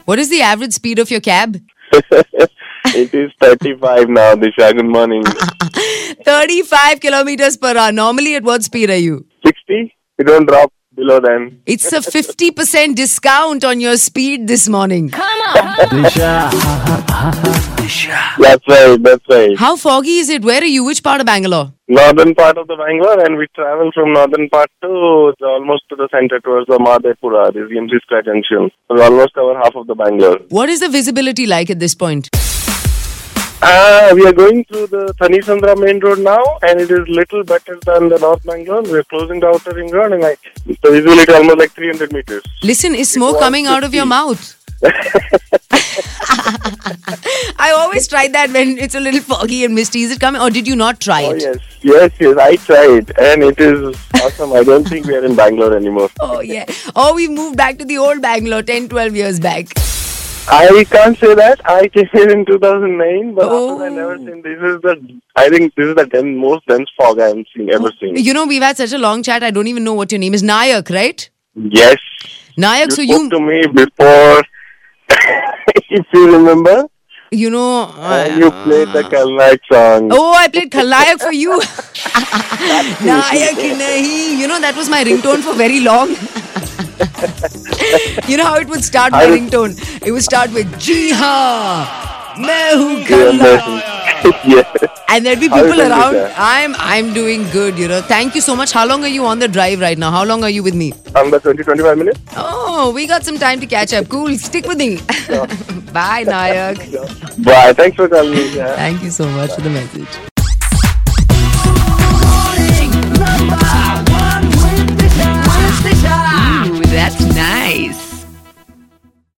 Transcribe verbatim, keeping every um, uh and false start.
What is the average speed of your cab? It is thirty-five now, Disha. Good morning. thirty-five kilometers per hour. Normally, at what speed are you? sixty? You don't drop below then. It's a fifty percent discount on your speed this morning. That's right, that's right. How foggy is it? Where are you? Which part of Bangalore? Northern part of the Bangalore, and we travel from northern part to the, almost to the center towards the Madhepura, this M C Square Junction. We almost cover half of the Bangalore. What is the visibility like at this point? Uh, we are going through the Thanisandra main road now, and it is little better than the North Bangalore. We are closing the outer ring road, and like, the visibility almost like three hundred meters. Listen, is smoke coming out of your mouth? I always try that when it's a little foggy and misty. Is it coming, or did you not try Oh it? yes, yes, yes. I tried, and it is awesome. I don't think we are in Bangalore anymore. Oh yeah. Oh, we moved back to the old Bangalore ten, twelve years back. I can't say that. I came here in two thousand nine, but Oh. after I never seen. This is the. I think this is the den- most dense fog I have seen ever seen. You know, we've had such a long chat. I don't even know what your name is. Nayak, right? Yes. Nayak. You so spoke you, to me before. If you remember, you know. uh, you played the Kalnaik song. Oh, I played Khalnayak for you. Nayak nahi. You know, that was my ringtone for very long. You know how it would start my I- ringtone? It would start with Ji haan, main hu Yeah, Khalnayak. yeah. And there'd be How people you doing, around. Disha? I'm I'm doing good, you know. Thank you so much. How long are you on the drive right now? How long are you with me? I'm the twenty to twenty-five minutes. Oh, we got some time to catch up. Cool. Stick with me. Bye, Nayak. Bye. Thanks for calling me. Yeah. Thank you so much for the message.